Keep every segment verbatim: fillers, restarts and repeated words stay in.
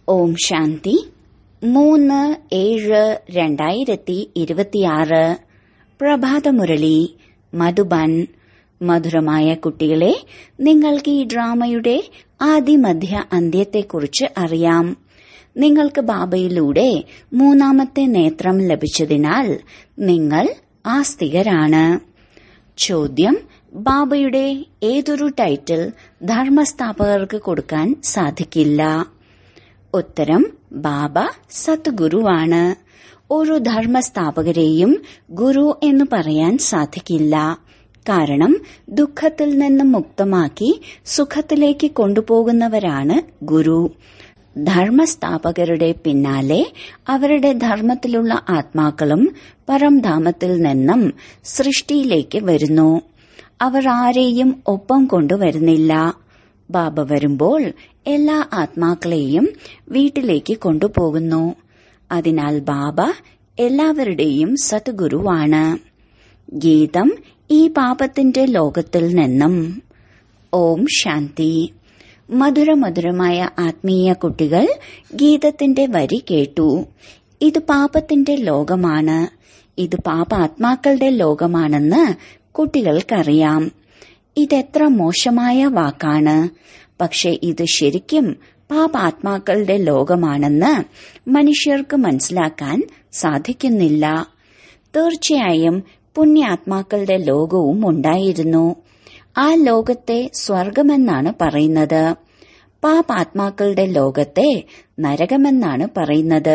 ഓം ശാന്തി. മൂന്ന് ഏഴ് രണ്ടായിരത്തി ഇരുപത്തിയാറ് പ്രഭാതമുരളി മധുബൻ. മധുരമായ കുട്ടികളെ, നിങ്ങൾക്ക് ഈ ഡ്രാമയുടെ ആദിമധ്യ അന്ത്യത്തെക്കുറിച്ച് അറിയാം. നിങ്ങൾക്ക് ബാബയിലൂടെ മൂന്നാമത്തെ നേത്രം ലഭിച്ചതിനാൽ നിങ്ങൾ ആസ്തികരാണ്. ചോദ്യം: ബാബയുടെ ഏതൊരു ടൈറ്റിൽ ധർമ്മസ്ഥാപകർക്ക് കൊടുക്കാൻ സാധിക്കില്ല? ഉത്തരം: ബാബ സത്ഗുരുവാണ്. ഒരു ധർമ്മസ്ഥാപകരെയും ഗുരു എന്ന് പറയാൻ സാധിക്കില്ല. കാരണം ദുഃഖത്തിൽ നിന്നും മുക്തമാക്കി സുഖത്തിലേക്ക് കൊണ്ടുപോകുന്നവരാണ് ഗുരു. ധർമ്മസ്ഥാപകരുടെ പിന്നാലെ അവരുടെ ധർമ്മത്തിലുള്ള ആത്മാക്കളും പരംധാമത്തിൽ നിന്നും സൃഷ്ടിയിലേക്ക് വരുന്നു. അവർ ആരെയും ഒപ്പം കൊണ്ടുവരുന്നില്ല. ബാബ വരുമ്പോൾ എല്ലാ ആത്മാക്കളെയും വീട്ടിലേക്ക് കൊണ്ടുപോകുന്നു. അതിനാൽ ബാബ എല്ലാവരുടെയും സദ്ഗുരുവാണ്. ഗീതം: ഈ പാപത്തിന്റെ ലോകത്തിൽ നിന്നും. ഓം ശാന്തി. മധുരമധുരമായ ആത്മീയ കുട്ടികൾ ഗീതത്തിന്റെ വരി കേട്ടു. ഇത് പാപത്തിന്റെ ലോകമാണ്. ഇത് പാപാത്മാക്കളുടെ ലോകമാണെന്ന് കുട്ടികൾക്കറിയാം. ഇതെത്ര മോശമായ വാക്കാണ്. പക്ഷെ ഇത് ശരിക്കും പാപാത്മാക്കളുടെ ലോകമാണെന്ന് മനുഷ്യർക്ക് മനസ്സിലാക്കാൻ സാധിക്കുന്നില്ല. തീർച്ചയായും പുണ്യാത്മാക്കളുടെ ലോകവും ഉണ്ടായിരുന്നു. ആ ലോകത്തെ സ്വർഗമെന്നാണ് പറയുന്നത്. പാപാത്മാക്കളുടെ ലോകത്തെ നരകമെന്നാണ് പറയുന്നത്.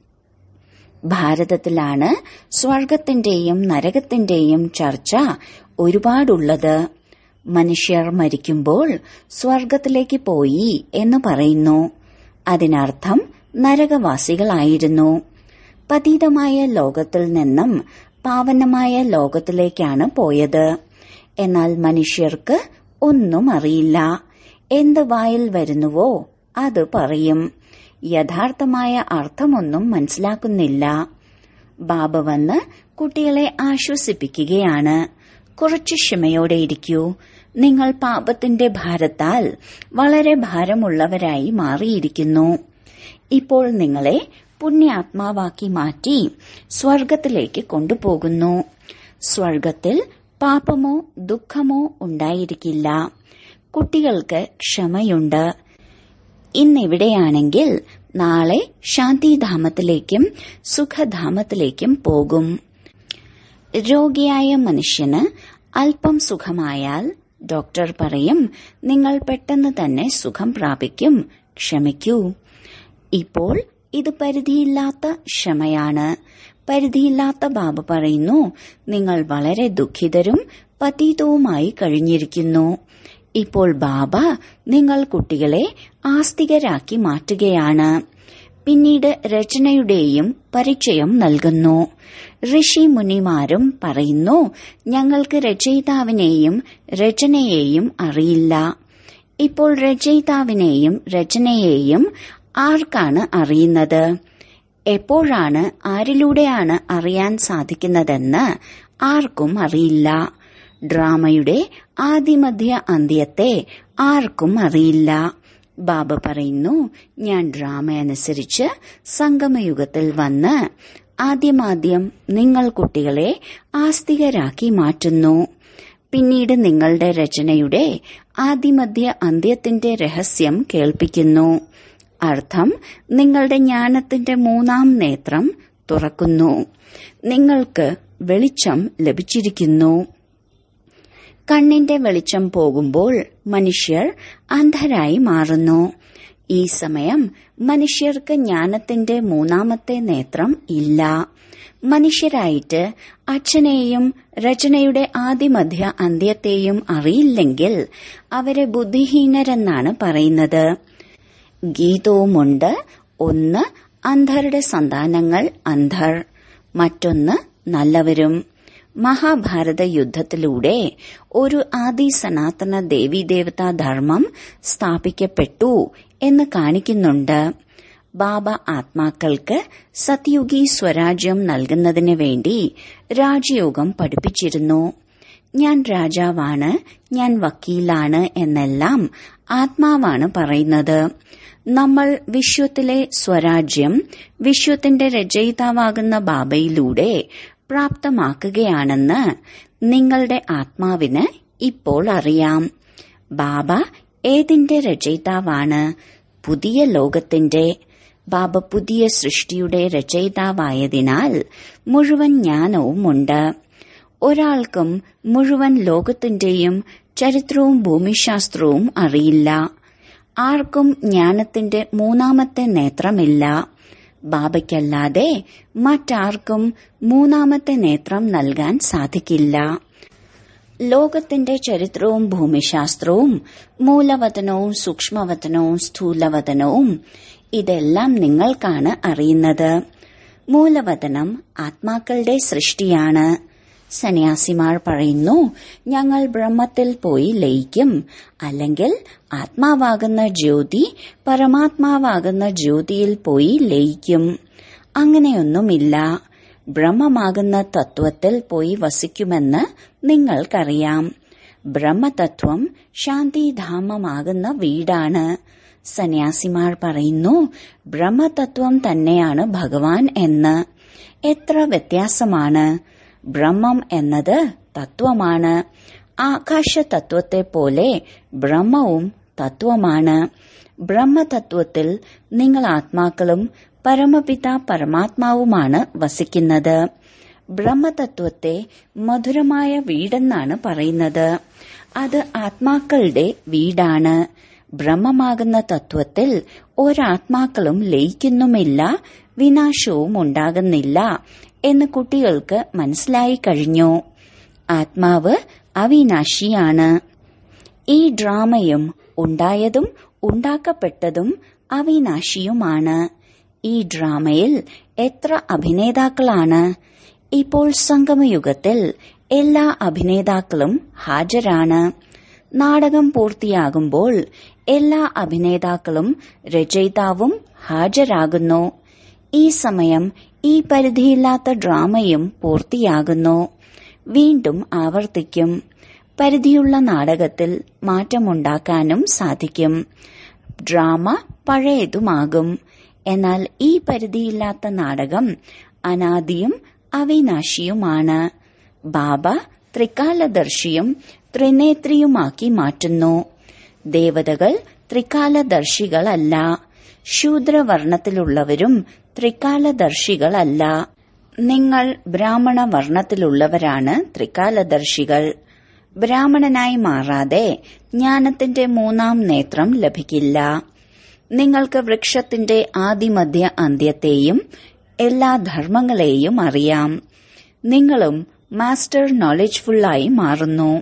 ഭാരതത്തിലാണ് സ്വർഗത്തിന്റെയും നരകത്തിന്റെയും ചർച്ച ഒരുപാടുള്ളത്. മനുഷ്യർ മരിക്കുമ്പോൾ സ്വർഗത്തിലേക്ക് പോയി എന്ന് പറയുന്നു. അതിനർത്ഥം നരകവാസികളായിരുന്നു. പതീതമായ ലോകത്തിൽ നിന്നും പാവനമായ ലോകത്തിലേക്കാണ് പോയത്. എന്നാൽ മനുഷ്യർക്ക് ഒന്നും അറിയില്ല. എന്ത് വായിൽ വരുന്നുവോ അത് പറയും. യഥാർത്ഥമായ അർത്ഥമൊന്നും മനസ്സിലാക്കുന്നില്ല. ബാബ വന്ന് കുട്ടികളെ ആശ്വസിപ്പിക്കുകയാണ്. കുറച്ചു ക്ഷമയോടെ ഇരിക്കൂ. നിങ്ങൾ പാപത്തിന്റെ ഭാരത്താൽ വളരെ ഭാരമുള്ളവരായി മാറിയിരിക്കുന്നു. ഇപ്പോൾ നിങ്ങളെ പുണ്യാത്മാവാക്കി മാറ്റി സ്വർഗത്തിലേക്ക് കൊണ്ടുപോകുന്നു. സ്വർഗത്തിൽ പാപമോ ദുഃഖമോ ഉണ്ടായിരിക്കില്ല. കുട്ടികൾക്ക് ക്ഷമയുണ്ട്. ഇന്നിവിടെയാണെങ്കിൽ നാളെ ശാന്തിധാമത്തിലേക്കും സുഖധാമത്തിലേക്കും പോകും. രോഗിയായ മനുഷ്യന് അല്പം സുഖമായാൽ ഡോക്ടർ പറയും, നിങ്ങൾ പെട്ടെന്ന് തന്നെ സുഖം പ്രാപിക്കും, ക്ഷമിക്കൂ. ഇപ്പോൾ ഇത് പരിധിയില്ലാത്ത ക്ഷമയാണ്. പരിധിയില്ലാത്ത ബാബ പറയുന്നു, നിങ്ങൾ വളരെ ദുഃഖിതരും പതീതവുമായി കഴിഞ്ഞിരിക്കുന്നു. ഇപ്പോൾ ബാബ നിങ്ങൾ കുട്ടികളെ ആസ്തികരാക്കി മാറ്റുകയാണ്. പിന്നീട് രചനയുടെയും പരിചയം നൽകുന്നു. ഋഷി മുനിമാരും പറയുന്നു, ഞങ്ങൾക്ക് രചയിതാവിനെയും രചനയെയും അറിയില്ല. ഇപ്പോൾ രചയിതാവിനെയും രചനയെയും ആർക്കാണ് അറിയുന്നത്? എപ്പോഴാണ്, ആരിലൂടെയാണ് അറിയാൻ സാധിക്കുന്നതെന്ന് ആർക്കും അറിയില്ല. ഡ്രാമയുടെ ആദിമധ്യ അന്ത്യത്തെ ആർക്കും അറിയില്ല. ബാബ പറയുന്നു, ഞാൻ ഡ്രാമ അനുസരിച്ച് സംഗമയുഗത്തിൽ വന്ന് ആദ്യമാദ്യം നിങ്ങൾ കുട്ടികളെ ആസ്തികരാക്കി മാറ്റുന്നു. പിന്നീട് നിങ്ങളുടെ രചനയുടെ ആദിമധ്യ അന്ത്യത്തിന്റെ രഹസ്യം കേൾപ്പിക്കുന്നു. അർത്ഥം, നിങ്ങളുടെ ജ്ഞാനത്തിന്റെ മൂന്നാം നേത്രം തുറക്കുന്നു. നിങ്ങൾക്ക് വെളിച്ചം ലഭിച്ചിരിക്കുന്നു. കണ്ണിന്റെ വെളിച്ചം പോകുമ്പോൾ മനുഷ്യർ അന്ധരായി മാറുന്നു. ഈ സമയം മനുഷ്യർക്ക് ജ്ഞാനത്തിന്റെ മൂന്നാമത്തെ നേത്രം ഇല്ല. മനുഷ്യരായിട്ട് അച്ഛനെയും രചനയുടെ ആദിമധ്യ അന്ത്യത്തെയും അറിയില്ലെങ്കിൽ അവരെ ബുദ്ധിഹീനരെന്നാണ് പറയുന്നത്. ഗീതവുമുണ്ട്. ഒന്ന്, അന്ധരുടെ സന്താനങ്ങൾ അന്ധർ, മറ്റൊന്ന് നല്ലവരും. മഹാഭാരത യുദ്ധത്തിലൂടെ ഒരു ആദി സനാതന ദേവീദേവതാ ധർമ്മം സ്ഥാപിക്കപ്പെട്ടു എന്ന് കാണിക്കുന്നുണ്ട്. ബാബ ആത്മാക്കൾക്ക് സത്യുഗി സ്വരാജ്യം നൽകുന്നതിന് വേണ്ടി രാജയോഗം പഠിപ്പിച്ചിരുന്നു. ഞാൻ രാജാവാണ്, ഞാൻ വക്കീലാണ് എന്നെല്ലാം ആത്മാവാണ് പറയുന്നത്. നമ്മൾ വിശ്വത്തിലെ സ്വരാജ്യം വിശ്വത്തിന്റെ രചയിതാവാകുന്ന ബാബയിലൂടെ പ്രാപ്തമാക്കുകയാണെന്ന് നിങ്ങളുടെ ആത്മാവിന് ഇപ്പോൾ അറിയാം. ബാബ ഏതിന്റെ രചയിതാവാണ്? പുതിയ ലോകത്തിന്റെ. ബാബ പുതിയ സൃഷ്ടിയുടെ രചയിതാവായതിനാൽ മുഴുവൻ ജ്ഞാനവുമുണ്ട്. ഒരാൾക്കും മുഴുവൻ ലോകത്തിന്റെയും ചരിത്രവും ഭൂമിശാസ്ത്രവും അറിയില്ല. ആർക്കും ജ്ഞാനത്തിന്റെ മൂന്നാമത്തെ നേത്രമില്ല. ബാബയ്ക്കല്ലാതെ മറ്റാർക്കും മൂന്നാമത്തെ നേത്രം നൽകാൻ സാധിക്കില്ല. ലോകത്തിന്റെ ചരിത്രവും ഭൂമിശാസ്ത്രവും മൂലവതനവും സൂക്ഷ്മവതനവും സ്ഥൂലവതനവും ഇതെല്ലാം നിങ്ങൾക്കാണ് അറിയുന്നത്. മൂലവതനം ആത്മാക്കളുടെ സൃഷ്ടിയാണ്. സന്യാസിമാർ പറയുന്നു, ഞങ്ങൾ ബ്രഹ്മത്തിൽ പോയി ലയിക്കും, അല്ലെങ്കിൽ ആത്മാവാകുന്ന ജ്യോതി പരമാത്മാവാകുന്ന ജ്യോതിയിൽ പോയി ലയിക്കും. അങ്ങനെയൊന്നുമില്ല. ബ്രഹ്മമാകുന്ന തത്വത്തിൽ പോയി വസിക്കുമെന്ന് നിങ്ങൾക്കറിയാം. ബ്രഹ്മതത്വം ശാന്തിധാമമാകുന്ന വീടാണ്. സന്യാസിമാർ പറയുന്നു, ബ്രഹ്മതത്വം തന്നെയാണ് ഭഗവാൻ എന്ന്. എത്ര വ്യത്യാസമാണ്! ബ്രഹ്മം എന്നത് തത്വമാണ്. ആകാശ തത്വത്തെ പോലെ ബ്രഹ്മവും തത്വമാണ്. ബ്രഹ്മതത്വത്തിൽ നിങ്ങൾ ആത്മാക്കളും പരമപിത പരമാത്മാവുമാണ് വസിക്കുന്നത്. ബ്രഹ്മതത്വത്തെ മധുരമായ വീടെന്നാണ് പറയുന്നത്. അത് ആത്മാക്കളുടെ വീടാണ്. ബ്രഹ്മമാകുന്ന തത്വത്തിൽ ഒരാത്മാക്കളും ലയിക്കുന്നുമില്ല, വിനാശവും ഉണ്ടാകുന്നില്ല എന്ന് കുട്ടികൾക്ക് മനസ്സിലായി കഴിഞ്ഞു. ആത്മാവ് അവിനാശിയാണ്. ഈ ഡ്രാമയും ഉണ്ടായതും ഉണ്ടാക്കപ്പെട്ടതും അവിനാശിയുമാണ്. ഈ ഡ്രാമയിൽ എത്ര അഭിനേതാക്കളാണ്! ഇപ്പോൾ സംഗമയുഗത്തിൽ എല്ലാ അഭിനേതാക്കളും ഹാജരാണ്. നാടകം പൂർത്തിയാകുമ്പോൾ എല്ലാ അഭിനേതാക്കളും രചയിതാവും ഹാജരാകുന്നു. ഈ സമയം ഈ പരിധിയില്ലാത്ത ഡ്രാമയും പൂർത്തിയാകുന്നു. വീണ്ടും ആവർത്തിക്കും. പരിധിയുള്ള നാടകത്തിൽ മാറ്റമുണ്ടാക്കാനും സാധിക്കും. ഡ്രാമ പഴയതുമാകും. എന്നാൽ ഈ പരിധിയില്ലാത്ത നാടകം അനാദിയും അവിനാശിയുമാണ്. ബാബ ത്രികാലദർശിയും ത്രിനേത്രിയുമാക്കി മാറ്റുന്നു. ദേവതകൾ ത്രികാലദർശികളല്ല. ശൂദ്രവർണത്തിലുള്ളവരും ത്രികാലദർശികളല്ല. നിങ്ങൾ ബ്രാഹ്മണ വർണ്ണത്തിലുള്ളവരാണ് ത്രികാലദർശികൾ. ബ്രാഹ്മണനായി മാറാതെ ജ്ഞാനത്തിന്റെ മൂന്നാം നേത്രം ലഭിക്കില്ല. നിങ്ങൾക്ക് വൃക്ഷത്തിന്റെ ആദിമധ്യ അന്ത്യത്തെയും എല്ലാ ധർമ്മങ്ങളെയും അറിയാം. നിങ്ങളും മാസ്റ്റർ നോളജ്ഫുള്ളായി മാറുന്നു.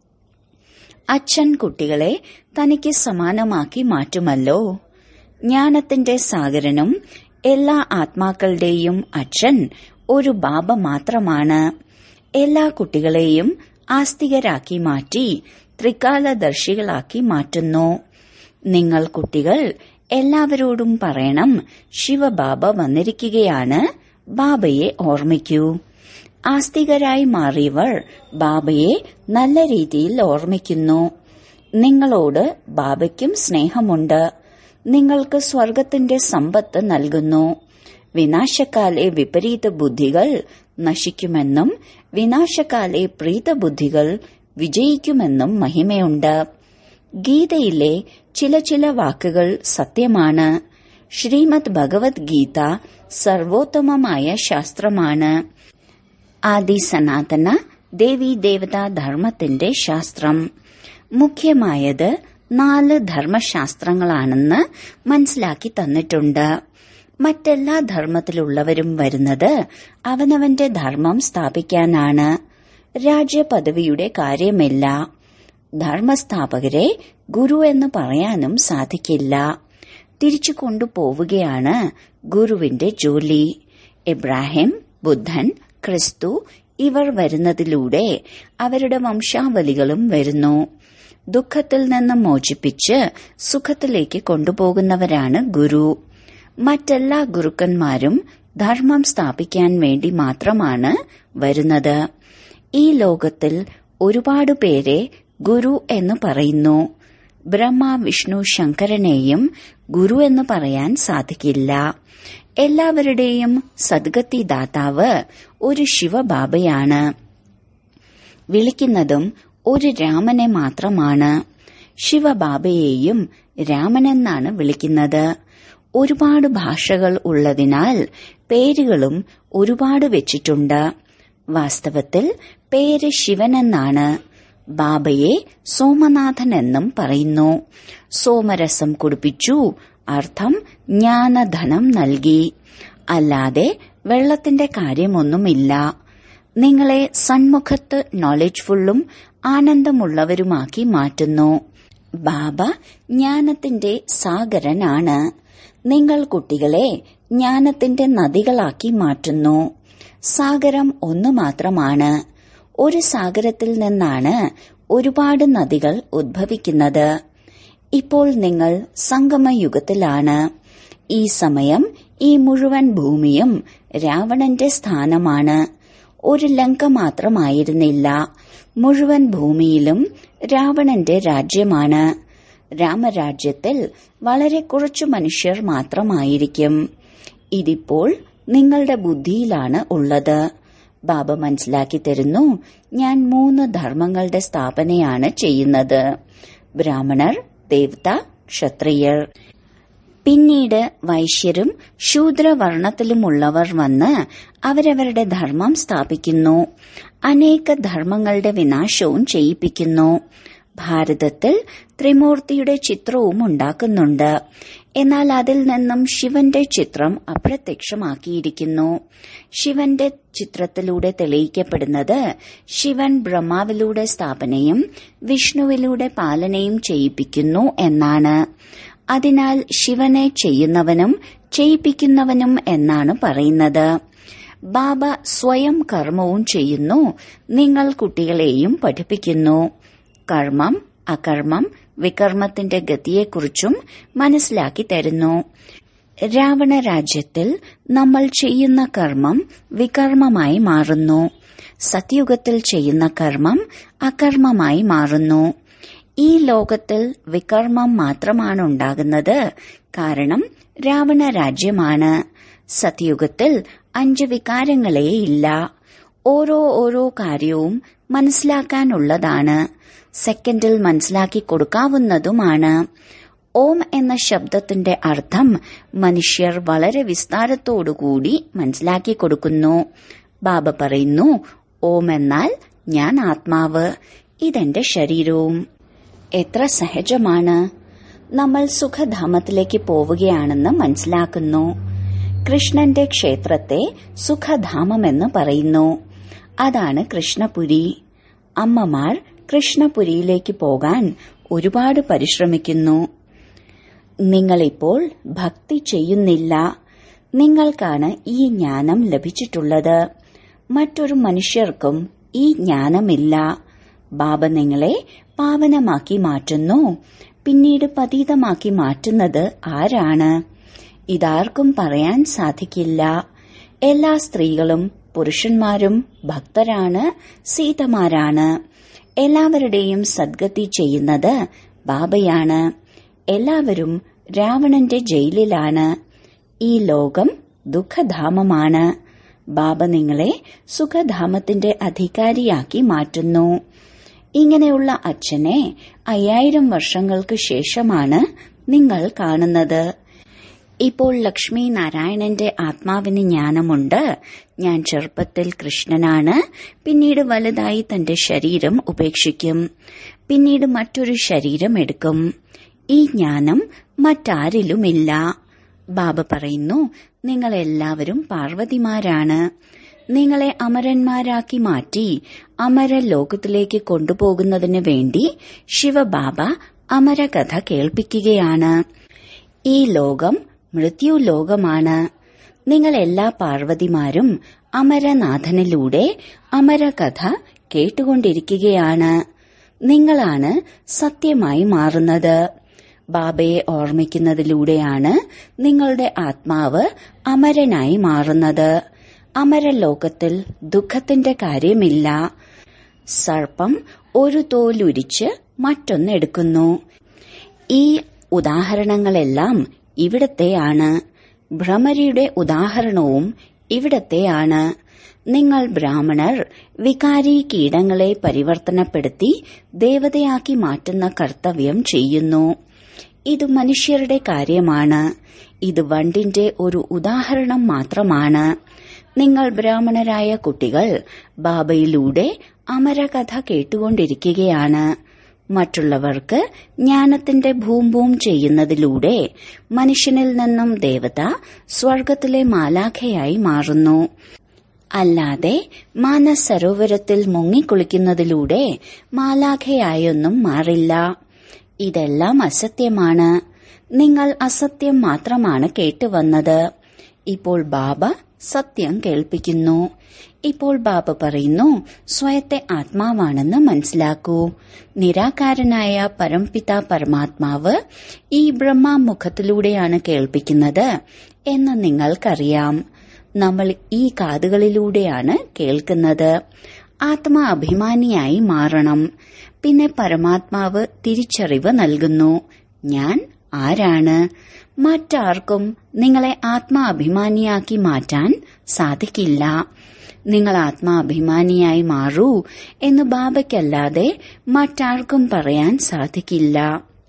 അച്ഛൻ കുട്ടികളെ തനിക്ക് സമാനമാക്കി മാറ്റുമല്ലോ. ജ്ഞാനത്തിന്റെ സാഗരനും എല്ലാ ആത്മാക്കളുടെയും അച്ഛൻ ഒരു ബാബ മാത്രമാണ്. എല്ലാ കുട്ടികളെയും ആസ്തികരാക്കി മാറ്റി ത്രികാലദർശികളാക്കി മാറ്റുന്നു. നിങ്ങൾ കുട്ടികൾ എല്ലാവരോടും പറയണം, ശിവബാബ വന്നിരിക്കുകയാണ്, ബാബയെ ഓർമ്മിക്കൂ. ആസ്തികരായി മാറിയവർ ബാബയെ നല്ല രീതിയിൽ ഓർമ്മിക്കുന്നു. നിങ്ങളോട് ബാബയ്ക്കും സ്നേഹമുണ്ട്. നിങ്ങൾക്ക് സ്വർഗത്തിന്റെ സമ്പത്ത് നൽകുന്നു. വിനാശകാലെ വിപരീത ബുദ്ധികൾ നശിക്കുമെന്നും വിനാശകാലെ പ്രീതബുദ്ധികൾ വിജയിക്കുമെന്നും മഹിമയുണ്ട്. ഗീതയിലെ ചില ചില വാക്കുകൾ സത്യമാണ്. ശ്രീമദ് ഭഗവത്ഗീത സർവോത്തമമായ ശാസ്ത്രമാണ്. ആദി സനാതന ദേവീ ദേവതാ ധർമ്മത്തിന്റെ ശാസ്ത്രം. മുഖ്യമായത് നാല് ധർമ്മശാസ്ത്രങ്ങളാണെന്ന് മനസ്സിലാക്കി തന്നിട്ടുണ്ട്. മറ്റെല്ലാ ധർമ്മത്തിലുള്ളവരും വരുന്നത് അവനവന്റെ ധർമ്മം സ്ഥാപിക്കാനാണ്. രാജ്യപദവിയുടെ കാര്യമില്ല. ധർമ്മസ്ഥാപകരെ ഗുരു എന്ന് പറയാനും സാധിക്കില്ല. തിരിച്ചു കൊണ്ടുപോവുകയാണ് ഗുരുവിന്റെ ജോലി. ഇബ്രാഹിം, ബുദ്ധൻ, ക്രിസ്തു ഇവർ വരുന്നതിലൂടെ അവരുടെ വംശാവലികളും വരുന്നു. ദുഃഖത്തിൽ നിന്ന് മോചിപ്പിച്ച് സുഖത്തിലേക്ക് കൊണ്ടുപോകുന്നവരാണ് ഗുരു. മറ്റെല്ലാ ഗുരുക്കന്മാരും ധർമ്മം സ്ഥാപിക്കാൻ വേണ്ടി മാത്രമാണ് വരുന്നത്. ഈ ലോകത്തിൽ ഒരുപാട് പേരെ ഗുരു എന്ന് പറയുന്നു. ബ്രഹ്മ, വിഷ്ണു, ശങ്കരനെയും ഗുരു എന്ന് പറയാൻ സാധിക്കില്ല. എല്ലാവരുടെയും സദ്ഗതി ദാതാവ് ഒരു ശിവബാബയാണ്. വിളിക്കുന്നതും ഒരു രാമനെ മാത്രമാണ്. ശിവബാബയെയും രാമനെന്നാണ് വിളിക്കുന്നത്. ഒരുപാട് ഭാഷകൾ ഉള്ളതിനാൽ പേരുകളും ഒരുപാട് വെച്ചിട്ടുണ്ട്. വാസ്തവത്തിൽ പേര് ശിവനെന്നാണ്. ബാബയെ സോമനാഥൻ എന്നും പറയുന്നു. സോമരസം കുടിപ്പിച്ചു, അർത്ഥം ജ്ഞാനധനം നൽകി. അല്ലാതെ വെള്ളത്തിന്റെ കാര്യമൊന്നുമില്ല. നിങ്ങളെ സന്മുഖത്ത് നോളജ്ഫുള്ളും ആനന്ദമുള്ളവരുമാക്കി മാറ്റുന്നു. ബാബ ജ്ഞാനത്തിന്റെ സാഗരനാണ്. നിങ്ങൾ കുട്ടികളെ ജ്ഞാനത്തിന്റെ നദികളാക്കി മാറ്റുന്നു. സാഗരം ഒന്നു മാത്രമാണ്. ഒരു സാഗരത്തിൽ നിന്നാണ് ഒരുപാട് നദികൾ ഉദ്ഭവിക്കുന്നത്. ഇപ്പോൾ നിങ്ങൾ സംഗമയുഗത്തിലാണ്. ഈ സമയം ഈ മുഴുവൻ ഭൂമിയും രാവണന്റെ സ്ഥാനമാണ്. ഒരു ലങ്ക മാത്രമായിരുന്നില്ല. മുഴുവൻ ഭൂമിയിലും രാവണന്റെ രാജ്യമാണ്. രാമരാജ്യത്തിൽ വളരെ കുറച്ചു മനുഷ്യർ മാത്രമായിരിക്കും. ഇതിപ്പോൾ നിങ്ങളുടെ ബുദ്ധിയിലാണ് ഉള്ളത്. ബാബ മനസ്സിലാക്കി തരുന്നു, ഞാൻ മൂന്ന് ധർമ്മങ്ങളുടെ സ്ഥാപനയാണ് ചെയ്യുന്നത്. ബ്രാഹ്മണർ, ദേവത, ക്ഷത്രിയർ. പിന്നീട് വൈശ്യരും ശൂദ്രവർണത്തിലുമുള്ളവർ വന്ന് അവരവരുടെ ധർമ്മം സ്ഥാപിക്കുന്നു. അനേക ധർമ്മങ്ങളുടെ വിനാശവും ചെയ്യിപ്പിക്കുന്നു. ഭാരതത്തിൽ ത്രിമൂർത്തിയുടെ ചിത്രവും ഉണ്ടാക്കുന്നുണ്ട്. എന്നാൽ അതിൽ നിന്നും ശിവന്റെ ചിത്രം അപ്രത്യക്ഷമാക്കിയിരിക്കുന്നു. ശിവന്റെ ചിത്രത്തിലൂടെ തെളിയിക്കപ്പെടുന്നത് ശിവൻ ബ്രഹ്മാവിലൂടെ സ്ഥാപനയും വിഷ്ണുവിലൂടെ പാലനയും ചെയ്യിപ്പിക്കുന്നു എന്നാണ്. അതിനാൽ ശിവനെ ചെയ്യുന്നവനും ചെയ്യിപ്പിക്കുന്നവനും എന്നാണ് പറയുന്നത്. ബാബ സ്വയം കർമ്മവും ചെയ്യുന്നു. നിങ്ങൾ കുട്ടികളെയും പഠിപ്പിക്കുന്നു. കർമ്മം, അകർമ്മം, വികർമ്മത്തിന്റെ ഗതിയെക്കുറിച്ചും മനസ്സിലാക്കി തരുന്നു. രാവണ രാജ്യത്തിൽ നമ്മൾ ചെയ്യുന്ന കർമ്മം വികർമ്മമായി മാറുന്നു. സത്യുഗത്തിൽ ചെയ്യുന്ന കർമ്മം അകർമ്മമായി മാറുന്നു. ഈ ലോകത്തിൽ വികർമ്മം മാത്രമാണ് ഉണ്ടാകുന്നത്. കാരണം രാവണ രാജ്യമാണ്. സത്യുഗത്തിൽ അഞ്ച് വികാരങ്ങളേ ഇല്ല. ഓരോ ഓരോ കാര്യവും മനസ്സിലാക്കാനുള്ളതാണ്. സെക്കൻഡിൽ മനസ്സിലാക്കി കൊടുക്കാവുന്നതുമാണ്. ഓം എന്ന ശബ്ദത്തിന്റെ അർത്ഥം മനുഷ്യർ വളരെ വിസ്താരത്തോടുകൂടി മനസ്സിലാക്കി കൊടുക്കുന്നു. ബാബ പറയുന്നു, ഓം എന്നാൽ ഞാൻ ആത്മാവ്, ഇതെന്റെ ശരീരവും. എത്ര സഹജമാണ്. നമ്മൾ സുഖധാമത്തിലേക്ക് പോവുകയാണെന്ന് മനസ്സിലാക്കുന്നു. കൃഷ്ണന്റെ ക്ഷേത്രത്തെ സുഖധാമമെന്ന് പറയുന്നു. അതാണ് കൃഷ്ണപുരി. അമ്മമാർ കൃഷ്ണപുരിയിലേക്ക് പോകാൻ ഒരുപാട് പരിശ്രമിക്കുന്നു. നിങ്ങളിപ്പോൾ ഭക്തി ചെയ്യുന്നില്ല. നിങ്ങൾക്കാണ് ഈ ജ്ഞാനം ലഭിച്ചിട്ടുള്ളത്. മറ്റൊരു മനുഷ്യർക്കും ഈ ജ്ഞാനമില്ല. ബാബ നിങ്ങളെ പാവനമാക്കി മാറ്റുന്നു. പിന്നീട് പതീതമാക്കി മാറ്റുന്നത് ആരാണ്? ഇതാർക്കും പറയാൻ സാധിക്കില്ല. എല്ലാ സ്ത്രീകളും പുരുഷന്മാരും ഭക്തരാണ്, സീതമാരാണ്. എല്ലാവരുടെയും സദ്ഗതി ചെയ്യുന്നത് ബാബയാണ്. എല്ലാവരും രാവണന്റെ ജയിലിലാണ്. ഈ ലോകം ദുഃഖധാമമാണ്. ബാബ നിങ്ങളെ സുഖധാമത്തിന്റെ അധികാരിയാക്കി മാറ്റുന്നു. ഇങ്ങനെയുള്ള അച്ഛനെ അയ്യായിരം വർഷങ്ങൾക്ക് ശേഷമാണ് നിങ്ങൾ കാണുന്നത്. ഇപ്പോൾ ലക്ഷ്മി നാരായണന്റെ ആത്മാവിന് ജ്ഞാനമുണ്ട്. ഞാൻ ചെറുപ്പത്തിൽ കൃഷ്ണനാണ്. പിന്നീട് വലുതായി തന്റെ ശരീരം ഉപേക്ഷിക്കും. പിന്നീട് മറ്റൊരു ശരീരം എടുക്കും. ഈ ജ്ഞാനം മറ്റാരിലുമില്ല. ബാബ പറയുന്നു, നിങ്ങളെല്ലാവരും പാർവതിമാരാണ്. നിങ്ങളെ അമരന്മാരാക്കി മാറ്റി അമരലോകത്തിലേക്ക് കൊണ്ടുപോകുന്നതിന് വേണ്ടി ശിവബാബ അമരകഥ കേൾപ്പിക്കുകയാണ്. ഈ ലോകം മൃത്യുലോകമാണ്. നിങ്ങൾ എല്ലാ പാർവതിമാരും അമരനാഥനിലൂടെ അമരകഥ കേട്ടുകൊണ്ടിരിക്കുകയാണ്. നിങ്ങളാണ് സത്യമായി മാറുന്നത്. ബാബയെ ഓർമ്മിക്കുന്നതിലൂടെയാണ് നിങ്ങളുടെ ആത്മാവ് അമരനായി മാറുന്നത്. അമരലോകത്തിൽ ദുഃഖത്തിന്റെ കാര്യമില്ല. സർപ്പം ഒരു തോലുരിച്ച് മറ്റൊന്നെടുക്കുന്നു. ഈ ഉദാഹരണങ്ങളെല്ലാം ഇവിടത്തെയാണ്. ഭ്രമരിയുടെ ഉദാഹരണവും ഇവിടത്തെയാണ്. നിങ്ങൾ ബ്രാഹ്മണർ വികാരി കീടങ്ങളെ പരിവർത്തനപ്പെടുത്തി ദേവതയാക്കി മാറ്റുന്ന കർത്തവ്യം ചെയ്യുന്നു. ഇത് മനുഷ്യരുടെ കാര്യമാണ്. ഇത് വണ്ടിന്റെ ഒരു ഉദാഹരണം മാത്രമാണ്. നിങ്ങൾ ബ്രാഹ്മണരായ കുട്ടികൾ ബാബയിലൂടെ അമരകഥ കേട്ടുകൊണ്ടിരിക്കുകയാണ്. മറ്റുള്ളവർക്ക് ജ്ഞാനത്തിന്റെ ഭൂംഭൂം ചെയ്യുന്നതിലൂടെ മനുഷ്യനിൽ നിന്നും ദേവത സ്വർഗത്തിലെ മാലാഖയായി മാറുന്നു. അല്ലാതെ മാനസരോവരത്തിൽ മുങ്ങിക്കുളിക്കുന്നതിലൂടെ മാലാഖയായൊന്നും മാറില്ല. ഇതെല്ലാം അസത്യമാണ്. നിങ്ങൾ അസത്യം മാത്രമാണ് കേട്ടുവന്നത്. ഇപ്പോൾ ബാബ സത്യം കേൾപ്പിക്കുന്നു. ഇപ്പോൾ ബാബ പറയുന്നു, സ്വയത്തെ ആത്മാവാണെന്ന് മനസ്സിലാക്കൂ. നിരാകാരനായ പരംപിത പരമാത്മാവ് ഈ ബ്രഹ്മമുഖത്തിലൂടെയാണ് കേൾപ്പിക്കുന്നത് എന്ന് നിങ്ങൾക്കറിയാം. നമ്മൾ ഈ കാതുകളിലൂടെയാണ് കേൾക്കുന്നത്. ആത്മാ അഭിമാനിയായി മാറണം. പിന്നെ പരമാത്മാവ് തിരിച്ചറിവ് നൽകുന്നു. ഞാൻ ആരാണ്? മറ്റാർക്കും നിങ്ങളെ ആത്മാഭിമാനിയാക്കി മാറ്റാൻ സാധിക്കില്ല. നിങ്ങൾ ആത്മാഭിമാനിയായി മാറൂ എന്ന് ബാബയ്ക്കല്ലാതെ മറ്റാർക്കും പറയാൻ സാധിക്കില്ല.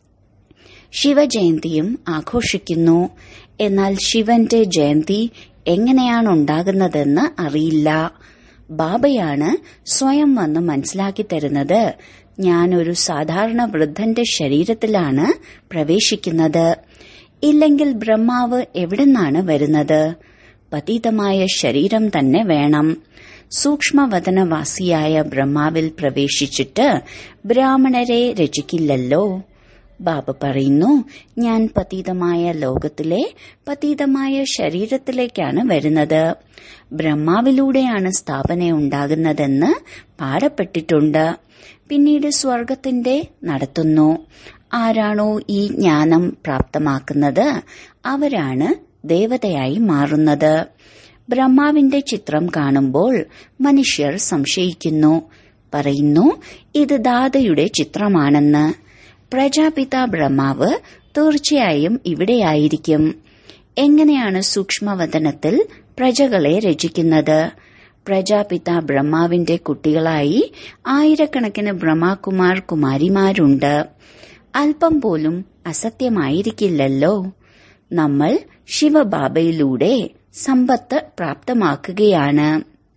ശിവജയന്തിയും ആഘോഷിക്കുന്നു. എന്നാൽ ശിവന്റെ ജയന്തി എങ്ങനെയാണ് ഉണ്ടാകുന്നതെന്ന് അറിയില്ല. ബാബയാണ് സ്വയം വന്ന് മനസ്സിലാക്കി തരുന്നത്. ഞാനൊരു സാധാരണ വൃദ്ധന്റെ ശരീരത്തിലാണ് പ്രവേശിക്കുന്നത്. ഇല്ലെങ്കിൽ ബ്രഹ്മാവ് എവിടുന്നാണ് വരുന്നത്? പതിതമായ ശരീരം തന്നെ വേണം. സൂക്ഷ്മവതനവാസിയായ ബ്രഹ്മാവിൽ പ്രവേശിച്ചിട്ട് ബ്രാഹ്മണരെ രചിക്കില്ലല്ലോ. ബാബ പറയുന്നു, ഞാൻ പതീതമായ ലോകത്തിലെ പതീതമായ ശരീരത്തിലേക്കാണ് വരുന്നത്. ബ്രഹ്മാവിലൂടെയാണ് സ്ഥാപന ഉണ്ടാകുന്നതെന്ന് പാടപ്പെട്ടിട്ടുണ്ട്. പിന്നീട് സ്വർഗത്തിന്റെ നടത്തുന്നു. ആരാണോ ഈ ജ്ഞാനം പ്രാപ്തമാക്കുന്നത് അവരാണ് ദേവതയായി മാറുന്നത്. ബ്രഹ്മാവിന്റെ ചിത്രം കാണുമ്പോൾ മനുഷ്യർ സംശയിക്കുന്നു. പറയുന്നു, ഇത് ദാതയുടെ ചിത്രമാണെന്ന്. പ്രജാപിത ബ്രഹ്മാവ് തീർച്ചയായും ഇവിടെയായിരിക്കും. എങ്ങനെയാണ് സൂക്ഷ്മവതനത്തിൽ പ്രജകളെ രചിക്കുന്നത്? പ്രജാപിത ബ്രഹ്മാവിന്റെ കുട്ടികളായി ആയിരക്കണക്കിന് ബ്രഹ്മകുമാർ കുമാരിമാരുണ്ട്. അല്പം പോലും അസത്യമായിരിക്കില്ലല്ലോ. നമ്മൾ ശിവബാബയിലൂടെ സമ്പത്ത് പ്രാപ്തമാക്കുകയാണ്.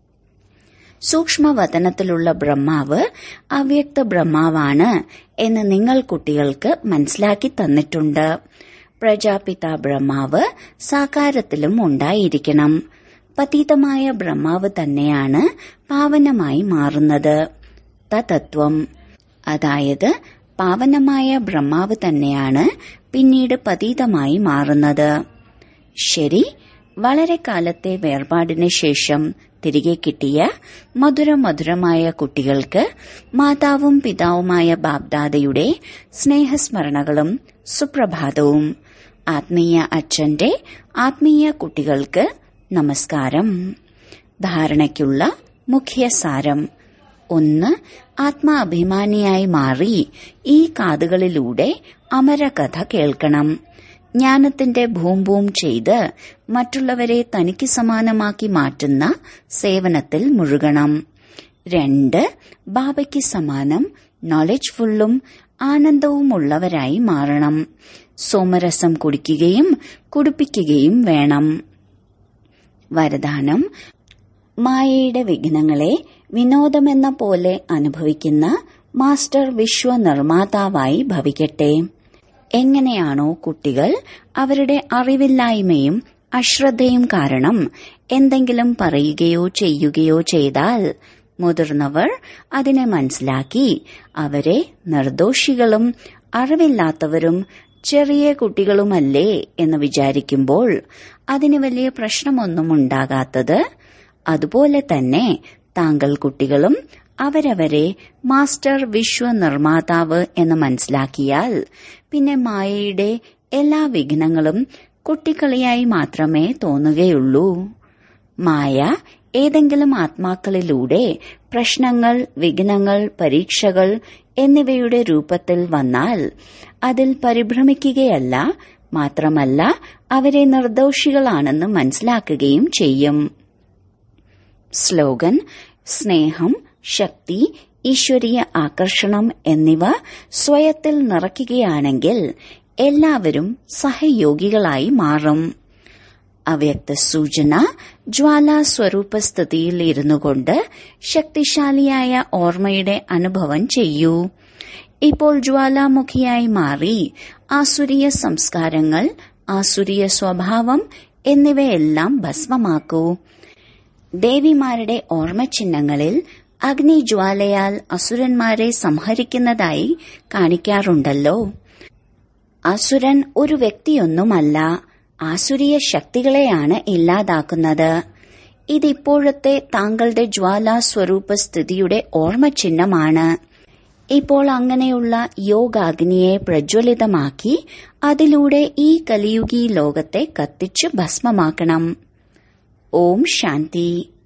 സൂക്ഷ്മവതനത്തിലുള്ള ബ്രഹ്മാവ് അവ്യക്ത ബ്രഹ്മാവാണ് എന്ന് നിങ്ങൾ കുട്ടികൾക്ക് മനസ്സിലാക്കി തന്നിട്ടുണ്ട്. പ്രജാപിത ബ്രഹ്മാവ് സാകാരത്തിലും ഉണ്ടായിരിക്കണം. പതീതമായ ബ്രഹ്മാവ് തന്നെയാണ് പാവനമായി മാറുന്നത്. തത്വം, അതായത് പാവനമായ ബ്രഹ്മാവ് തന്നെയാണ് പിന്നീട് പതീതമായി മാറുന്നത്. ശരി, വളരെ കാലത്തെ വേർപാടിന് ശേഷം തിരികെ കിട്ടിയ മധുര മധുരമായ കുട്ടികൾക്ക് മാതാവും പിതാവുമായ ബാബ്ദാദയുടെ സ്നേഹസ്മരണകളും സുപ്രഭാതവും. ആത്മീയ അച്ഛന്റെ ആത്മീയ കുട്ടികൾക്ക് നമസ്കാരം. ധാരണയ്ക്കുള്ള മുഖ്യ സാരം: ഒന്ന്, ആത്മാഭിമാനിയായി മാറി ഈ കാതുകളിലൂടെ അമരകഥ കേൾക്കണം. ജ്ഞാനത്തിന്റെ ഭൂംഭൂം ചെയ്ത് മറ്റുള്ളവരെ തനിക്ക് സമാനമാക്കി മാറ്റുന്ന സേവനത്തിൽ മുഴുകണം. രണ്ട്, ബാബയ്ക്ക് സമാനം നോളജ്ഫുള്ളും ആനന്ദവുമുള്ളവരായി മാറണം. സോമരസം കുടിക്കുകയും കുടിപ്പിക്കുകയും വേണം. വരദാനം: മായയുടെ വിഘ്നങ്ങളെ വിനോദമെന്ന പോലെ അനുഭവിക്കുന്ന മാസ്റ്റർ വിശ്വനിർമ്മാതാവായി ഭവിക്കട്ടെ. എങ്ങനെയാണോ കുട്ടികൾ അവരുടെ അറിവില്ലായ്മയും അശ്രദ്ധയും കാരണം എന്തെങ്കിലും പറയുകയോ ചെയ്യുകയോ ചെയ്താൽ മുതിർന്നവർ അതിനെ മനസ്സിലാക്കി അവരെ നിർദോഷികളും അറിവില്ലാത്തവരും ചെറിയ കുട്ടികളുമല്ലേ എന്ന് വിചാരിക്കുമ്പോൾ അതിന് വലിയ പ്രശ്നമൊന്നും ഉണ്ടാകാത്തത്, അതുപോലെ തന്നെ താങ്കൾ കുട്ടികളും അവരവരെ മാസ്റ്റർ വിശ്വനിർമ്മാതാവ് എന്ന് മനസ്സിലാക്കിയാൽ പിന്നെ മായയുടെ എല്ലാ വിഘ്നങ്ങളും കുട്ടിക്കളിയായി മാത്രമേ തോന്നുകയുള്ളൂ. മായ ഏതെങ്കിലും ആത്മാക്കളിലൂടെ പ്രശ്നങ്ങൾ, വിഘ്നങ്ങൾ, പരീക്ഷകൾ എന്നിവയുടെ രൂപത്തിൽ വന്നാൽ അതിൽ പരിഭ്രമിക്കുകയല്ല, മാത്രമല്ല അവരെ നിർദോഷികളാണെന്ന് മനസ്സിലാക്കുകയും ചെയ്യും. സ്ലോഗൻ: സ്നേഹം, ശക്തി, ഈശ്വരീയ ആകർഷണം എന്നിവ സ്വയത്തിൽ നിറയ്ക്കുകയാണെങ്കിൽ എല്ലാവരും സഹയോഗികളായി മാറും. അവ്യക്ത സൂചന: ജ്വാലാ സ്വരൂപ സ്ഥിതിയിൽ ഇരുന്നുകൊണ്ട് ശക്തിശാലിയായ ഓർമ്മയുടെ അനുഭവം ചെയ്യൂ. ഇപ്പോൾ ജ്വാലാമുഖിയായി മാറി ആസുരീയ സംസ്കാരങ്ങൾ, ആസുരീയ സ്വഭാവം എന്നിവയെല്ലാം ഭസ്മമാക്കൂ. ദേവിമാരുടെ ഓർമ്മചിഹ്നങ്ങളിൽ അഗ്നിജ്വാലയാൽ അസുരന്മാരെ സംഹരിക്കുന്നതായി കാണിക്കാറുണ്ടല്ലോ. അസുരൻ ഒരു വ്യക്തിയൊന്നുമല്ല, ആസുരീയ ശക്തികളെയാണ് ഇല്ലാതാക്കുന്നത്. ഇതിപ്പോഴത്തെ താങ്കളുടെ ജ്വാലാ സ്വരൂപ സ്ഥിതിയുടെ ഓർമ്മചിഹ്നമാണ്. ഇപ്പോൾ അങ്ങനെയുള്ള യോഗാഗ്നിയെ പ്രജ്വലിതമാക്കി അതിലൂടെ ഈ കലിയുഗി ലോകത്തെ കത്തിച്ചു ഭസ്മമാക്കണം. ഓം ശാന്തി.